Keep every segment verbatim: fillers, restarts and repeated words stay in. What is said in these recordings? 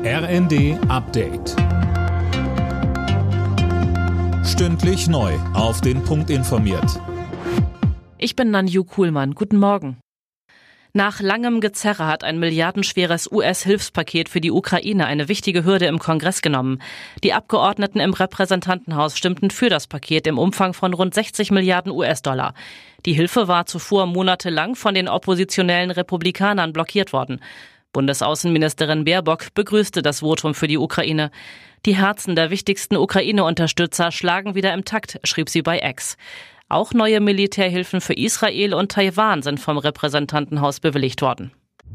R N D Update. Stündlich neu auf den Punkt informiert. Ich bin Nanju Kuhlmann. Guten Morgen. Nach langem Gezerre hat ein milliardenschweres U S-Hilfspaket für die Ukraine eine wichtige Hürde im Kongress genommen. Die Abgeordneten im Repräsentantenhaus stimmten für das Paket im Umfang von rund sechzig Milliarden U S-Dollar. Die Hilfe war zuvor monatelang von den oppositionellen Republikanern blockiert worden. Bundesaußenministerin Baerbock begrüßte das Votum für die Ukraine. Die Herzen der wichtigsten Ukraine-Unterstützer schlagen wieder im Takt, schrieb sie bei X. Auch neue Militärhilfen für Israel und Taiwan sind vom Repräsentantenhaus bewilligt worden.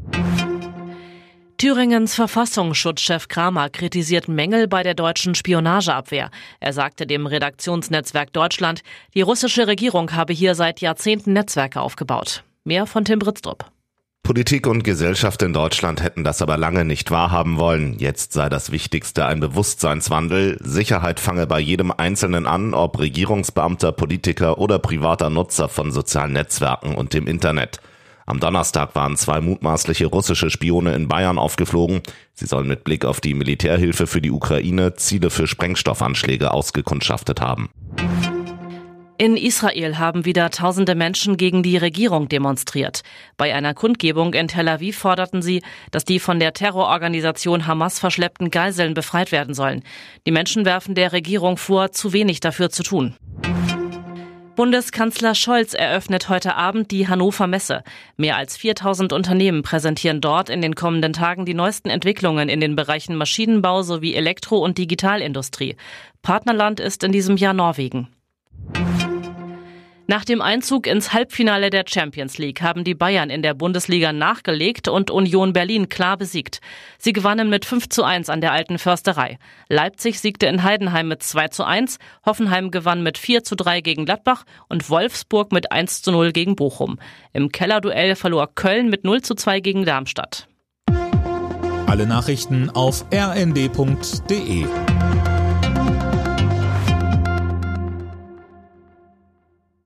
Thüringens Verfassungsschutzchef Kramer kritisiert Mängel bei der deutschen Spionageabwehr. Er sagte dem Redaktionsnetzwerk Deutschland, die russische Regierung habe hier seit Jahrzehnten Netzwerke aufgebaut. Mehr von Tim Britztrup. Politik und Gesellschaft in Deutschland hätten das aber lange nicht wahrhaben wollen. Jetzt sei das Wichtigste ein Bewusstseinswandel. Sicherheit fange bei jedem Einzelnen an, ob Regierungsbeamter, Politiker oder privater Nutzer von sozialen Netzwerken und dem Internet. Am Donnerstag waren zwei mutmaßliche russische Spione in Bayern aufgeflogen. Sie sollen mit Blick auf die Militärhilfe für die Ukraine Ziele für Sprengstoffanschläge ausgekundschaftet haben. In Israel haben wieder tausende Menschen gegen die Regierung demonstriert. Bei einer Kundgebung in Tel Aviv forderten sie, dass die von der Terrororganisation Hamas verschleppten Geiseln befreit werden sollen. Die Menschen werfen der Regierung vor, zu wenig dafür zu tun. Bundeskanzler Scholz eröffnet heute Abend die Hannover Messe. Mehr als viertausend Unternehmen präsentieren dort in den kommenden Tagen die neuesten Entwicklungen in den Bereichen Maschinenbau sowie Elektro- und Digitalindustrie. Partnerland ist in diesem Jahr Norwegen. Nach dem Einzug ins Halbfinale der Champions League haben die Bayern in der Bundesliga nachgelegt und Union Berlin klar besiegt. Sie gewannen mit fünf zu eins an der Alten Försterei. Leipzig siegte in Heidenheim mit zwei zu eins, Hoffenheim gewann mit vier zu drei gegen Gladbach und Wolfsburg mit eins zu null gegen Bochum. Im Kellerduell verlor Köln mit null zu zwei gegen Darmstadt. Alle Nachrichten auf r n d punkt d e.